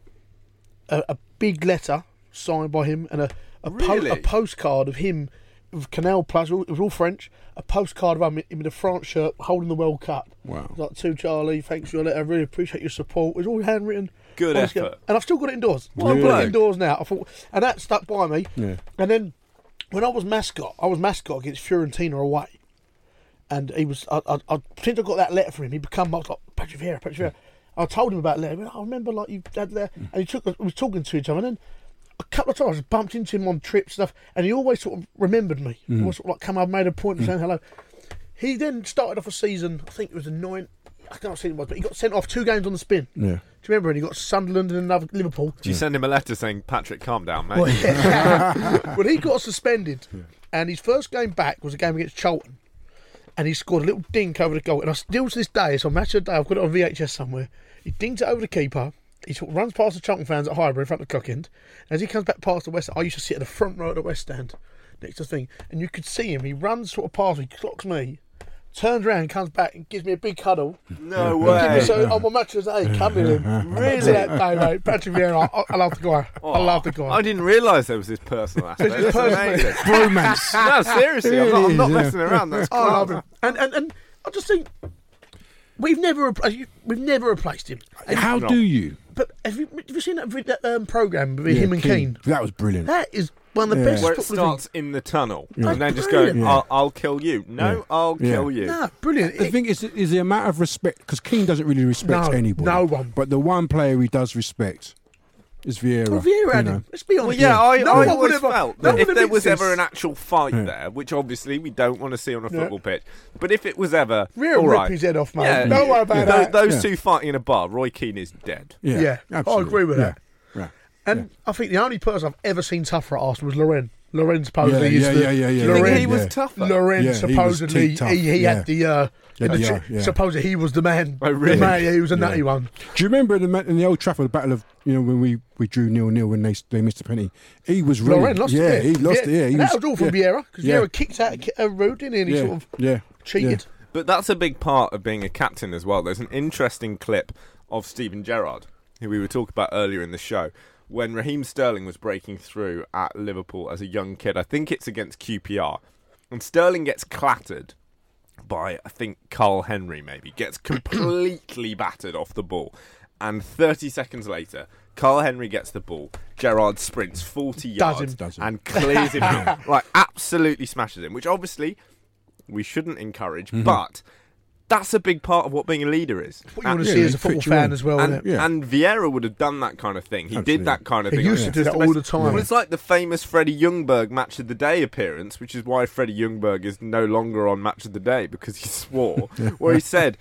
a, a big letter signed by him and a a, po- Really? a postcard of him with Canal Plus. It was all French. A postcard of him in a France shirt holding the World Cup. Wow. It was like, to Charlie, thanks for your letter. I really appreciate your support. It was all handwritten. Good Honestly, effort. and I've still got it indoors. What a I've got bloke. it indoors now. I thought, and that stuck by me. Yeah. And then when I was mascot, I was mascot against Fiorentina away, and he was. I, I, I since I got that letter from him, he become I was like Patrick Vieira, Patrick Vieira. I told him about the letter. He went, I remember like you had there, and he took. We was talking to each other, and then a couple of times I just bumped into him on trips and stuff, and he always sort of remembered me. Mm. Always sort of like come up, made a point of saying hello. He then started off a season. I think it was a nine. I can't see it was, but he got sent off two games on the spin. Yeah. Do you remember? And he got Sunderland and another Liverpool. Did you send him a letter saying, Patrick, calm down, mate? Well, yeah. Well, he got suspended, and his first game back was a game against Charlton, and he scored a little dink over the goal. And I still to this day, it's on Match of the Day. I've got it on V H S somewhere. He dinked it over the keeper. He sort of runs past the Charlton fans at Highbury in front of the clock end. As he comes back past the West, I used to sit at the front row of the West Stand next to the thing, and you could see him. He runs sort of past me, clocks me, turns around, comes back, and gives me a big cuddle. No Give way. me so on my Match of the Day, cuddling him. Really? To that day, mate. Patrick Vieira, I, I love the guy. I love the guy. I didn't realise there was this personal aspect. There's this That's personal- amazing. Bromance. No, seriously, I'm not, I'm not It is, yeah. messing around. That's I love class. him, and and and I just think we've never repl- we've never replaced him. And- How No. do you? But have you, have you seen that, vid- that um, program with Yeah, him and Keane? That was brilliant. That is one of the Yeah. best Where it football starts in the tunnel Yeah. and then just Brilliant. going, Yeah. I'll, I'll kill you. No, Yeah. I'll Yeah. kill you. No, brilliant. The It- thing is, is the amount of respect, because Keane doesn't really respect No, anybody. no one. But the one player he does respect is Vieira. well, Vieira you had know. him. Let's be honest. Well, yeah, I, No I one would always ever- felt no that one if there admits was this. ever an actual fight Yeah. there, which obviously we don't want to see on a Yeah. football pitch, but if it was ever, Vieira all rip right, his head off, mate. yeah, Don't worry about Yeah. that. Those, those Yeah. two fighting in a bar, Roy Keane is dead. Yeah, Yeah, I absolutely. agree with yeah. that. Yeah. And I think the only person I've ever seen tougher at Arsenal was Loren. Loren supposedly Yeah, is yeah, the yeah, yeah, yeah. You think Loren, he was yeah. tougher? Loren Yeah, he was supposedly tick tough, he, he yeah. had the uh, Yeah, in the yeah, tri- yeah. supposedly he was the man. Oh, really? The man, yeah, he was a Yeah. nutty one. Do you remember the, ma- in the Old Trafford battle of, you know, when we, we drew nil nil when they they missed a penny? He was really, Loren lost yeah, it. he lost it. Yeah, he and was, that was all from yeah, Vieira because yeah. Vieira kicked out a road, didn't he? And he yeah, sort of yeah, cheated. But that's a big part of being a captain as well. There's an interesting clip of Steven Gerrard, who we were talking about earlier in the show, when Raheem Sterling was breaking through at Liverpool as a young kid. I think it's against Q P R. And Sterling gets clattered by, I think, Carl Henry maybe. Gets completely battered off the ball. And thirty seconds later, Carl Henry gets the ball. Gerrard sprints forty Does yards him. Does him. and clears him out. Like, absolutely smashes him, which obviously we shouldn't encourage, Mm-hmm. but that's a big part of what being a leader is. What you want And- to yeah, see he as a football fits you fan in. as well. and, isn't it? Yeah. and Vieira would have done that kind of thing. He Absolutely. did that kind of He thing. used on to do that consistent all the basis. time. Well, it's like the famous Freddie Ljungberg Match of the Day appearance, which is why Freddie Ljungberg is no longer on Match of the Day, because he swore, where he said,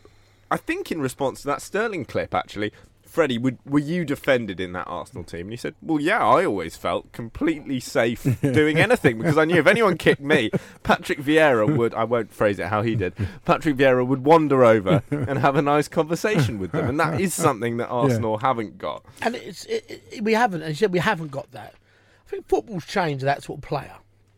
I think in response to that Sterling clip, actually, Freddie, would, were you defended in that Arsenal team? And he said, well, yeah, I always felt completely safe doing anything, because I knew if anyone kicked me, Patrick Vieira would, I won't phrase it how he did, Patrick Vieira would wander over and have a nice conversation with them. And that is something that Arsenal haven't got. And it's it, it, we haven't. And he said we haven't got that. I think football's changed that sort of player,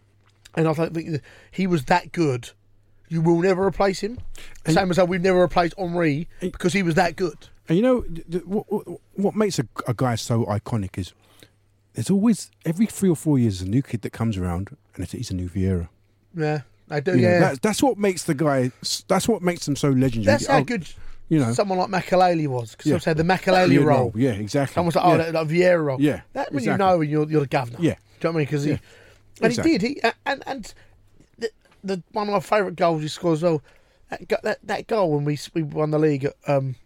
and I don't think that he was that good. You will never replace him. And- Same as how we've never replaced Henry because he was that good. And you know, th- th- what, what, what makes a, a guy so iconic is there's always, every three or four years, a new kid that comes around and it's, he's a new Vieira. Yeah, I do. You know, yeah, that's, that's what makes the guy, that's what makes them so legendary. that's how Oh, good you know. someone like Makaleli was. Because Yeah. I said the Makaleli Yeah, role. no, yeah, exactly. Someone's like, oh, yeah. that, that Vieira role. Yeah, that when exactly. you know you're you're the governor. Yeah. Do you know what I mean? Because Yeah. he and Exactly. he did. He and and the, the one of my favourite goals he scored as well. That, go- that that goal when we we won the league at um,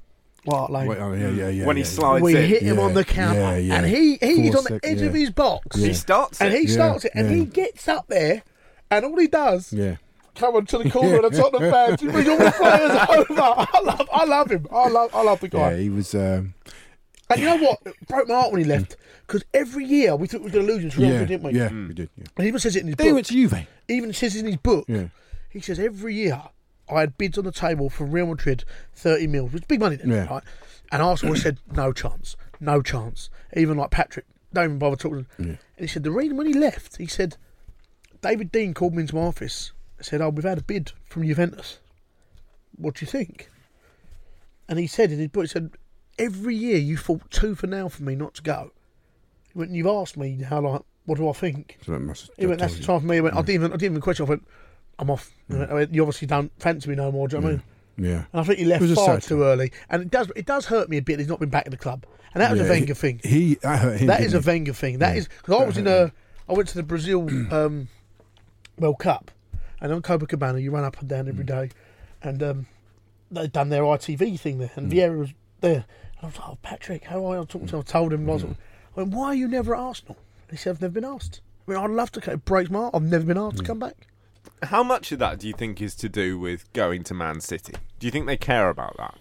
White Lane. Wait, oh, yeah, yeah, yeah. when yeah, he yeah. slides We in. hit him Yeah, on the counter, yeah, yeah. and he he's Four on the sec- edge yeah. of his box, He starts and it. he Yeah, starts it, and yeah. he gets up there, and all he does, Yeah. come on to the corner of the Tottenham fans, he brings all the players over. I love, I love him. I love, I love the guy. Yeah, he was. Um, And you know what? It broke my heart when he left, because every year we thought we were going to lose him to Real yeah, Madrid, didn't we? yeah, Mm. we did. Yeah. And he even says it in his Then he book. went to Juve. Even says in his book, Yeah. he says every year I had bids on the table from Real Madrid, thirty mil, which is big money then, Yeah. right? And Arsenal said no chance, no chance. Even like Patrick, don't even bother talking. Yeah. And he said the reason when he left, he said David Dean called me into my office and said, "Oh, we've had a bid from Juventus. What do you think?" And he said in his book, he said, "Every year you fought tooth and nail for me not to go. He went, you've asked me how like, what do I think?" So that must. He went, "That's the time for me." He went, I didn't even, I didn't even question. I went, "I'm off." He went, I went, "You obviously don't fancy me no more." Do you know what I mean? Yeah. And I think he left It was a far sad too time. early, and it does it does hurt me a bit. He's not been back in the club, and that was Yeah, a Wenger he, thing. He, that hurt him. That is a didn't it? Wenger thing. That Yeah. is because I That was in hurt a, I went to the Brazil um, World Cup, and on Copacabana you run up and down every day, and um, they'd done their I T V thing there, and Vieira was there. And I was like, "Oh, Patrick, how are you?" I was talking to him. I told him, I was like, I went, "Why are you never at Arsenal?" And he said, "I've never been asked." I mean, I'd love to. It breaks my heart. I've never been asked to come back. How much of that do you think is to do with going to Man City? Do you think they care about that?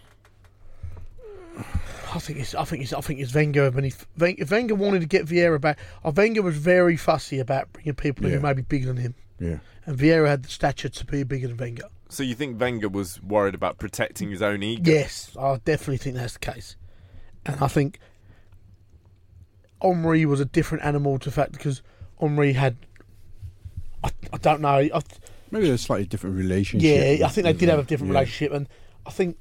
I think it's. I think it's. I think it's Wenger. When he, Wen- if Wenger wanted to get Vieira back, uh, Wenger was very fussy about bringing people in Yeah. who may be bigger than him, Yeah. and Vieira had the stature to be bigger than Wenger. So you think Wenger was worried about protecting his own ego? Yes, I definitely think that's the case, and I think Henry was a different animal to the fact because Henry had. I, I don't know. I, Maybe a slightly different relationship. yeah, I think they did have a different Yeah. relationship, and I think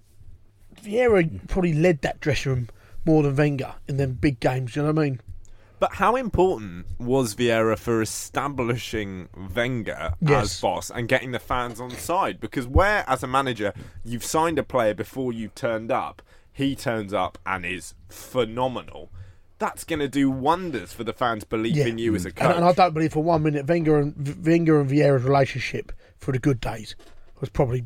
Vieira probably led that dressing room more than Wenger in them big games. You know what I mean? But how important was Vieira for establishing Wenger Yes. as boss and getting the fans on side? Because where, as a manager, you've signed a player before you turned up, he turns up and is phenomenal. That's going to do wonders for the fans' belief Yeah. in you as a And, coach. and I don't believe for one minute Wenger and Wenger and Vieira's relationship for the good days was probably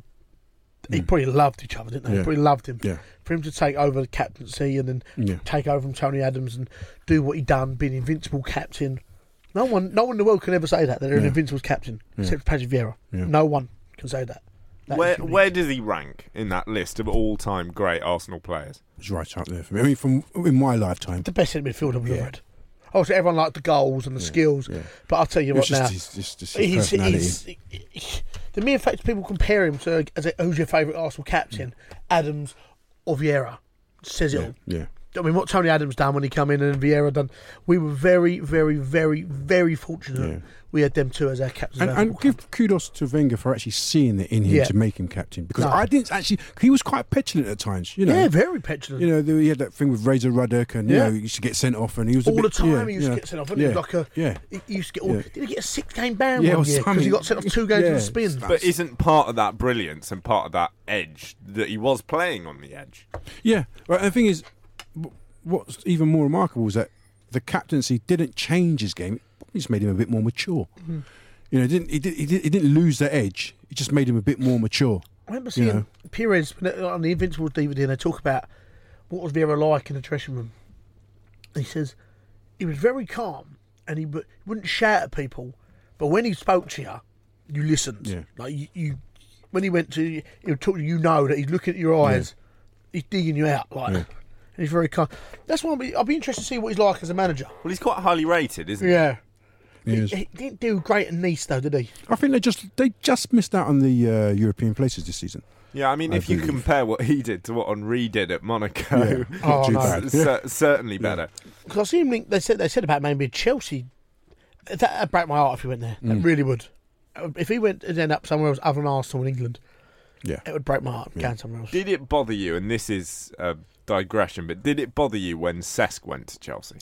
he probably loved each other, didn't they? He Yeah. probably loved him. Yeah. For him to take over the captaincy and then Yeah. take over from Tony Adams and do what he done, being invincible captain. No one, no one in the world can ever say that that they're an Yeah. invincible captain except Patrick Vieira. Yeah. No one can say that. That is where unique. where does he rank in that list of all-time great Arsenal players? It's right up there for me. I mean, from in my lifetime, the best centre midfielder we've Yeah. ever had. Obviously, everyone liked the goals and the skills, yeah. but I'll tell you it's what now. just his, just, just his He's, personality. he's, the mere fact people compare him to as a, who's your favourite Arsenal captain, Adams or Vieira, says it yeah, all. yeah. I mean, what Tony Adams done when he come in and Vieira done, we were very, very, very, very fortunate. Yeah. We had them two as our captains. And, of our and football club. give kudos to Wenger for actually seeing it in him Yeah. to make him captain, because No. I didn't actually. He was quite petulant at times, you know. yeah, very petulant. You know, there- he had that thing with Razor Ruddock, and you Yeah. know, he used to get sent off, and he was a all bit, the time yeah, he used you to know, get sent off. And yeah, he was like a, yeah. he used to get all, Yeah. did he get a six game ban Yeah, one or year because he something. got sent off two games Yeah. for spin? But isn't part of that brilliance and part of that edge that he was playing on the edge? Yeah, well, the thing is, w- what's even more remarkable is that the captaincy didn't change his game; it just made him a bit more mature. Mm-hmm. You know, he didn't he, did, he, did, he didn't lose that edge; it just made him a bit more mature. I remember You seeing know. Perez on the Invincibles D V D, and they talk about what was Vieira like in the dressing room. And he says he was very calm, and he w- wouldn't shout at people, but when he spoke to you, you listened. Yeah. Like you, you, when he went to, he would talk to you, you know that he's looking at your eyes, he's digging you out, like. Yeah. And he's very calm. That's why I'll be, I'll be interested to see what he's like as a manager. Well, he's quite highly rated, isn't he? Yeah. He He, is. he didn't do great at Nice, though, did he? I think they just they just missed out on the uh, European places this season. Yeah, I mean, I if you believe. compare what he did to what Henri did at Monaco, Yeah. Oh, Not too no. bad. cer- certainly better. Because I see him link, they said they said about maybe Chelsea. That, that'd break my heart if he went there. That Mm. really would. If he went and end up somewhere else other than Arsenal in England, Yeah, it would break my heart Yeah. going somewhere else. Did it bother you, and this is a digression, but did it bother you when Cesc went to Chelsea?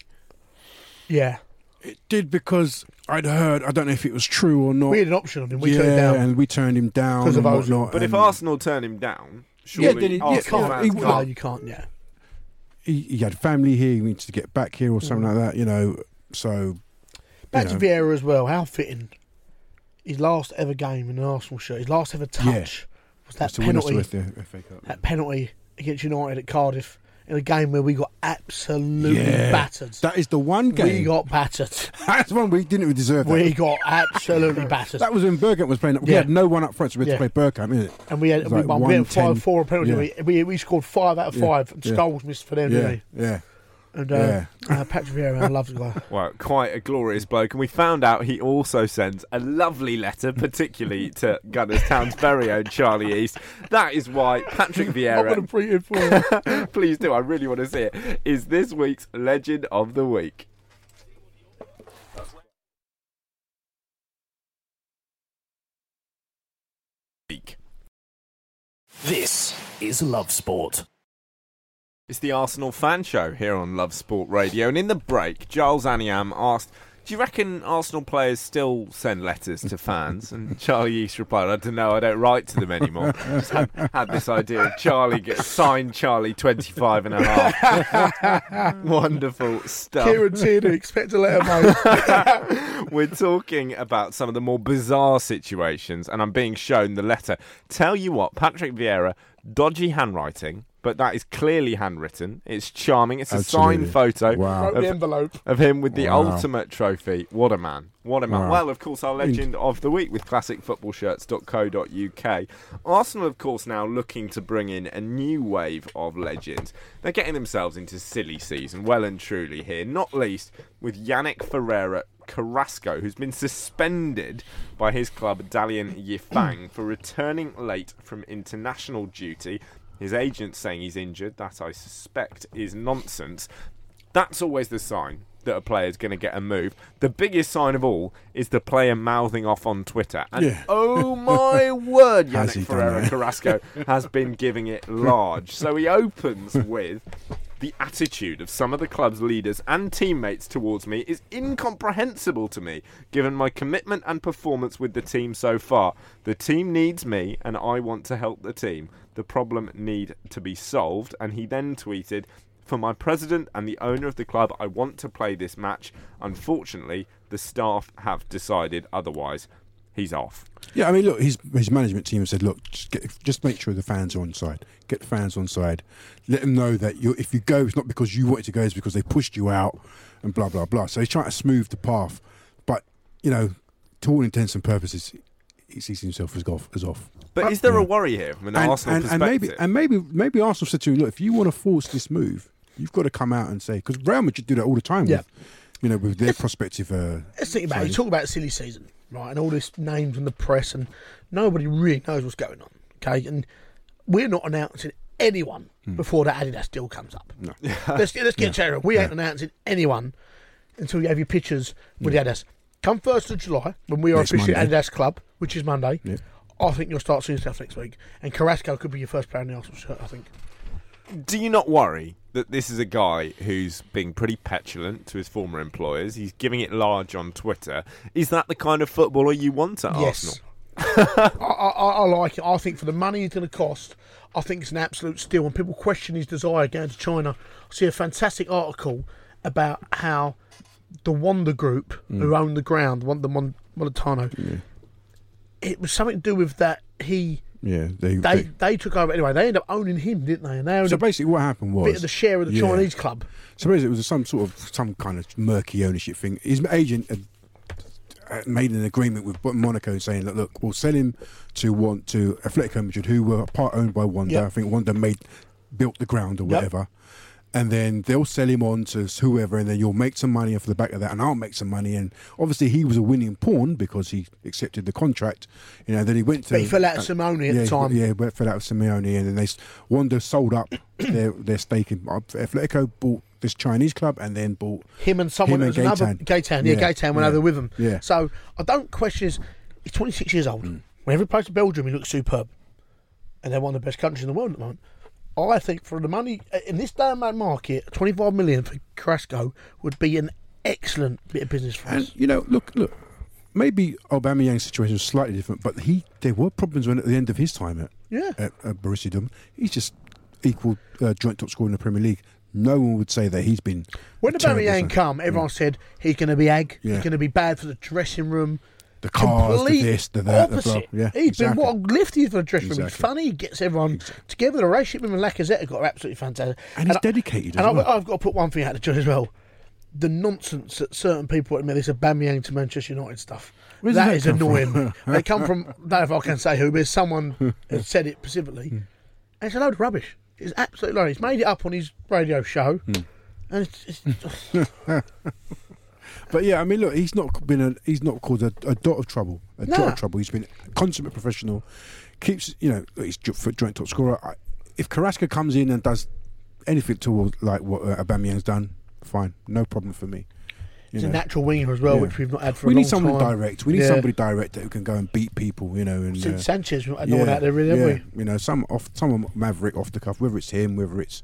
Yeah. it did, because I'd heard. I don't know if it was true or not. We had an option on him. We yeah, turned it down. and we turned him down 'Cause of and Ozil. whatnot. But if and Arsenal turn him down, Yeah, surely then it- yeah, Arsenal yeah, fans he can't. No, you can't, yeah. he, he had family here, he needs to get back here or something like that, you know. So Back you to know. Vieira as well. How fitting. His last ever game in an Arsenal shirt, his last ever touch was that That's the winners penalty. to the F A Cup. That penalty against United at Cardiff in a game where we got absolutely Yeah. battered. That is the one game. We got battered. That's one we didn't deserve that. We got absolutely battered. That was when Bergkamp was playing. We Yeah. had no one up front, so we had Yeah. to play Bergkamp, innit? And we had, It was we, like won. we had one ten. five four penalty. Yeah. We, we we scored five out of Yeah. five. And Yeah. goals missed for them, Yeah, didn't yeah. we? And uh, Yeah. uh, Patrick Vieira, I love the guy. Well, quite a glorious bloke. And we found out he also sends a lovely letter, particularly to Gunners Town's very own Charlie East. That is why Patrick I'm going to Vieira, print it for you. please do, I really want to see it, is this week's Legend of the Week. This is Love Sport. It's the Arsenal fan show here on Love Sport Radio, and in the break, Giles Aniam asked, do you reckon Arsenal players still send letters to fans? And Charlie East replied, I don't know, I don't write to them anymore. Just had, had this idea of Charlie gets signed Charlie twenty-five and a half. Wonderful stuff. Kieran Tierney, expect a letter, mate. We're talking about some of the more bizarre situations, and I'm being shown the letter. Tell you what, Patrick Vieira, dodgy handwriting, but that is clearly handwritten. It's charming. It's a Absolutely. signed photo Wow. Wrote of, the envelope. of him with the Wow. ultimate trophy. What a man. What a man. Wow. Well, of course, our legend of the week with classic football shirts dot co dot uk. Arsenal, of course, now looking to bring in a new wave of legends. They're getting themselves into silly season, well and truly here, not least with Yannick Ferreira Carrasco, who's been suspended by his club Dalian Yifang for returning late from international duty. His agent's saying he's injured. That, I suspect, is nonsense. That's always the sign that a player's going to get a move. The biggest sign of all is the player mouthing off on Twitter. And Yeah. oh my word, Has he Yannick done Ferreira that? Carrasco has been giving it large. So he opens with, the attitude of some of the club's leaders and teammates towards me is incomprehensible to me, given my commitment and performance with the team so far. The team needs me, and I want to help the team. The problem need to be solved. And he then tweeted, for my president and the owner of the club, I want to play this match. Unfortunately, the staff have decided otherwise. He's off. Yeah, I mean, look, his his management team has said, look, just, get, just make sure the fans are on side. Get the fans on side. Let them know that you if you go, it's not because you wanted to go, it's because they pushed you out and blah, blah, blah. So he's trying to smooth the path. But, you know, to all intents and purposes, he sees himself as off. As off. But is there a worry here from an and, Arsenal and, and perspective? maybe and maybe maybe Arsenal said to him, look, if you want to force this move, you've got to come out and say, because Real Madrid do that all the time Yeah. with, you know, with their prospective. Uh, Let's think about it. signing. You talk about silly season, right, and all this names in the press, and nobody really knows what's going on, okay? And we're not announcing anyone before that Adidas deal comes up. No. Let's, let's get Yeah. yeah. We Yeah. ain't announcing anyone until you have your pictures with the Adidas. Come first of July, when we are Next officially Monday. Adidas Club, which is Monday, Yeah. I think you'll start seeing stuff next week. And Carrasco could be your first player in the Arsenal shirt, I think. Do you not worry that this is a guy who's being pretty petulant to his former employers? He's giving it large on Twitter. Is that the kind of footballer you want at Arsenal? Yes. I, I, I like it. I think for the money he's going to cost, I think it's an absolute steal. When people question his desire going to China, I see a fantastic article about how the Wanda Group, who own the ground, the Mon- Molitano, Yeah. it was something to do with that he Yeah, they, they they- they took over anyway. They ended up owning him, didn't they? And they owned so a basically, what happened was bit of the share of the yeah. Chinese club. So basically, it was some sort of some kind of murky ownership thing. His agent had uh, made an agreement with Monaco saying that, look, we'll sell him to want to Atletico Madrid, who were part owned by Wanda. Yep. I think Wanda made built the ground or Yep. whatever. And then they'll sell him on to whoever, and then you'll make some money off the back of that, and I'll make some money. And obviously, he was a winning pawn because he accepted the contract. You know, then he went to. But he fell out of uh, Simeone at yeah, the time. Yeah, he fell out of Simeone, and then they Wanda sold up their their stake in Atletico, bought this Chinese club, and then bought Him and someone him else, and another Gaetan. Gaetan. Yeah, Yeah, Gaetan went yeah, over with him. yeah. So I don't question his. He's twenty-six years old. Whenever he plays for Belgium, he looks superb, and they're one of the best countries in the world at the moment. I think for the money in this day and age market, twenty-five million for Carrasco would be an excellent bit of business for us. And you know, look, look. Maybe Aubameyang's situation was slightly different, but he there were problems when at the end of his time at Yeah. at, at Borussia Dortmund. He's just equal uh, joint top scorer in the Premier League. No one would say that he's been When a terrible Aubameyang sign. come, everyone said he's going to be ag. Yeah. He's going to be bad for the dressing room. the cars, complete the this, the that, the blah. opposite. Yeah, He's exactly. been what a lift he is for the dressing room. He's Exactly. funny. He gets everyone Exactly. together. The relationship with him and Lacazette have got absolutely fantastic. And he's I- dedicated And as I've, well. I've got to put one thing out to John as well. The nonsense that certain people admit this Aubameyang to Manchester United stuff. Where does That that is come from? annoying. They come from, I don't know if I can say who, but someone has said it specifically. And it's a load of rubbish. It's absolutely load. He's made it up on his radio show. And it's, it's But yeah, I mean, look, he's not been a, he's not caused a, a dot of trouble, a No. dot of trouble. He's been a consummate professional. Keeps, you know, he's jo- for joint top scorer. I, if Carrasco comes in and does anything towards like what uh, Aubameyang's done, fine, no problem for me. You he's know. a natural winger as well, Yeah. which we've not had for we a long need someone time. direct. We need Yeah. somebody direct that who can go and beat people. You know, and Since uh, Sanchez, we've not had no one out there really, have yeah, we? you know, some off, someone maverick off the cuff, whether it's him, whether it's.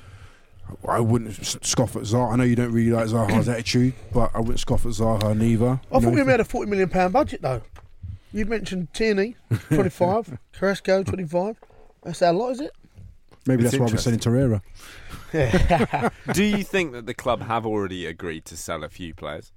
I wouldn't s- scoff at Zaha. I know you don't really like Zaha's attitude, but I wouldn't scoff at Zaha neither. I you thought know. we had a forty million pound budget though. You mentioned Tierney, twenty-five, Carrasco, twenty-five. That's our lot, is it? Maybe It's that's why we're selling Torreira. Yeah. Do you think that the club have already agreed to sell a few players?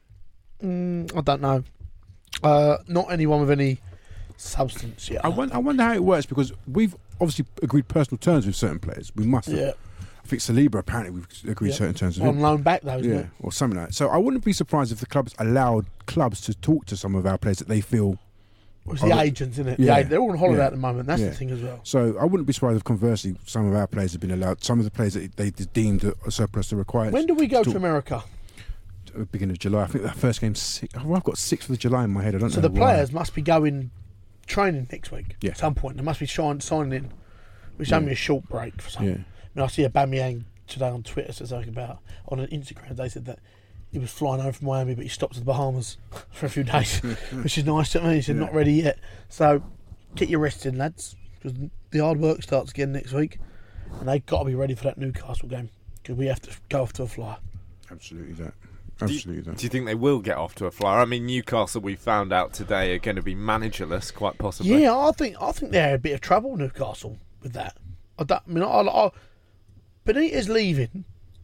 mm, I don't know. Uh, not anyone with any substance yet. I wonder, I wonder how it works because we've obviously agreed personal terms with certain players. We must have. Yeah. I think Saliba, apparently, we've agreed Yeah. certain terms with On him. loan back though, isn't Yeah, it? or something like that. So I wouldn't be surprised if the clubs allowed clubs to talk to some of our players that they feel. It's I the would- agents, isn't it? Yeah. The ag- they're all on holiday Yeah. at the moment. That's Yeah. the thing as well. So I wouldn't be surprised if conversely some of our players have been allowed, some of the players that they deemed a surplus to require. When do we go to to America? Beginning of July. I think that first game's six. Oh, I've got sixth of July in my head. I don't So know the why. players must be going training next week Yeah. at some point. They must be sign- signing in, which is only a short break for some. Yeah. I mean, I see Aubameyang today on Twitter says something about on an Instagram. They said that he was flying over from Miami, but he stopped at the Bahamas for a few days, which is nice to me. He said Yeah. not ready yet. So get your rest in, lads, because the hard work starts again next week, and they've got to be ready for that Newcastle game because we have to go off to a flyer. Absolutely that. Do you, Absolutely that. do you think they will get off to a flyer? I mean, Newcastle, we found out today, are going to be managerless, quite possibly. Yeah, I think I think they're in a bit of trouble, Newcastle, with that. I, don't, I mean, I, I, Benitez leaving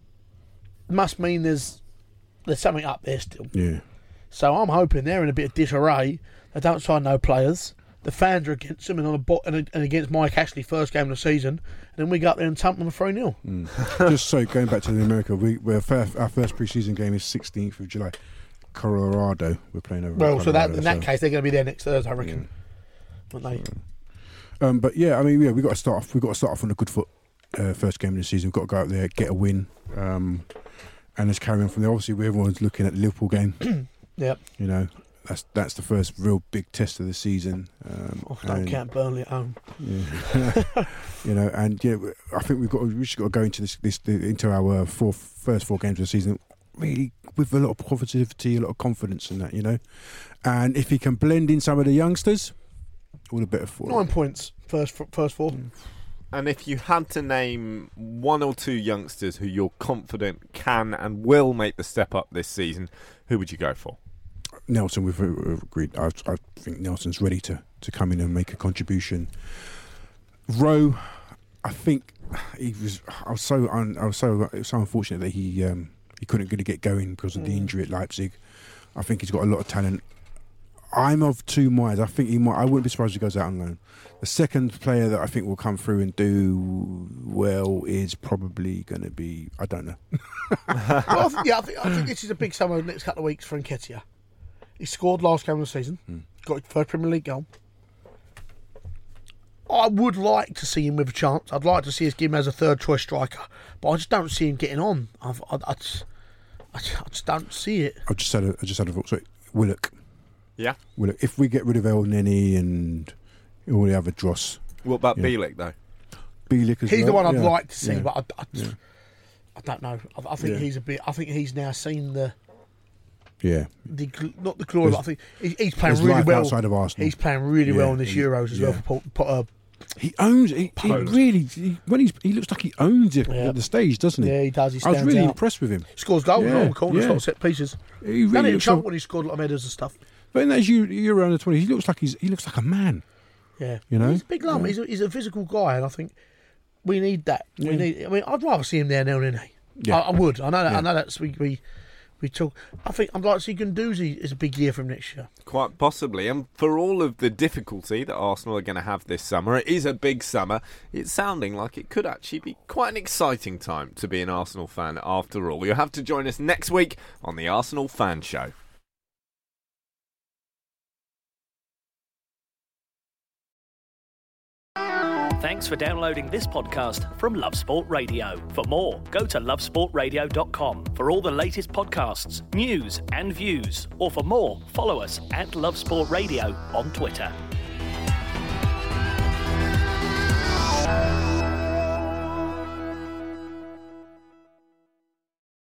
must mean there's there's something up there still. Yeah. So I'm hoping they're in a bit of disarray. They don't sign no players. The fans are against them and on a bot and, and against Mike Ashley first game of the season. And then we go up there and thump them three nil. Just so going back to the America, we we're first, our first pre-season game is sixteenth of July. Colorado, we're playing over. Well, so that Colorado, in that so- case they're going to be there next Thursday, I reckon. Won't they? Um, but yeah, I mean, yeah, we got to start off. We got to start off on a good foot. Uh, first game of the season, we've got to go out there, get a win, um, and let's carry on from there. Obviously, everyone's looking at the Liverpool game. Yep. You know, that's that's the first real big test of the season. Um, Oh, don't and- count Burnley at home. Yeah. You know, and yeah, I think we've got we just got to go into this, this into our four first four games of the season really with a lot of positivity, a lot of confidence in that. You know, and if he can blend in some of the youngsters, all the better for Nine him. points, first first four. And if you had to name one or two youngsters who you're confident can and will make the step up this season, who would you go for? Nelson, we've uh, agreed. I, I think Nelson's ready to, to come in and make a contribution. Rowe, I think he was. I was so un, I was so it was so unfortunate that he um, he couldn't really get going because of the injury at Leipzig. I think he's got a lot of talent. I'm of two minds. I think he might. I wouldn't be surprised if he goes out on loan. The second player that I think will come through and do well is probably going to be. I don't know. well, I think, yeah, I think, I think this is a big summer the next couple of weeks for Nketiah. He scored last game of the season, got his first Premier League goal. I would like to see him with a chance. I'd like to see us give him as a third choice striker, but I just don't see him getting on. I've, I, I, just, I just I just don't see it. I just had a. I just had a thought. Sorry, Willock. Yeah. Willock. If we get rid of El Neni and all the other dross, What about Yeah. Bielik, though? Bielik as He's well. the one I'd yeah. like to see, Yeah. but I, I, Yeah. I don't know. I, I think Yeah. he's a bit. I think he's now seen the Yeah. the gl- not the glory. But I think he, he's playing There's really life well. outside of Arsenal. He's playing really Yeah, well in this he- Euros as yeah. well. For, Pol- uh, He owns. He, he Poland. really. He, when he's, he looks like he owns it Yeah. at the stage, doesn't he? yeah, he does. He I was stands really out. impressed with him. Scores goals Yeah, on the corners, yeah. lot of set pieces. He Done really it in looks chunk like, when he scored a lot of headers and stuff. but in that Euro, Euro under twenty, he looks like he's he looks like a man. Yeah, You know? he's a big lump. Yeah. He's, a, he's a physical guy, and I think we need that. We Yeah. need. I mean, I'd rather see him there now than he. Yeah. I, I would. I know that. Yeah. I know that's we we We talk. I think I'd like to see Guendouzi is a big year from next year. Quite possibly. And for all of the difficulty that Arsenal are going to have this summer, it is a big summer. It's sounding like it could actually be quite an exciting time to be an Arsenal fan after all. You'll have to join us next week on the Arsenal Fan Show. Thanks for downloading this podcast from Love Sport Radio. For more, go to love sport radio dot com for all the latest podcasts, news and views. Or for more, follow us at Love Sport Radio on Twitter.